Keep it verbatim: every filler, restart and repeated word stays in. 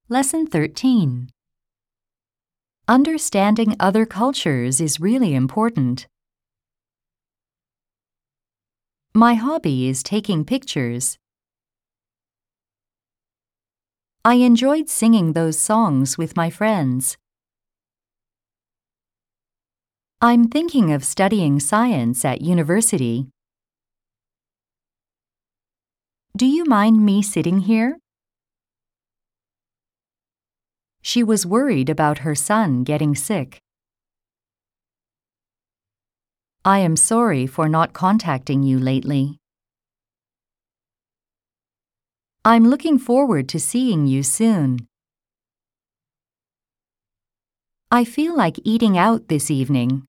Lesson thirteen. Understanding other cultures is really important. My hobby is taking pictures. I enjoyed singing those songs with my friends. I'm thinking of studying science at university. Do you mind me sitting here? She was worried about her son getting sick. I am sorry for not contacting you lately. I'm looking forward to seeing you soon. I feel like eating out this evening.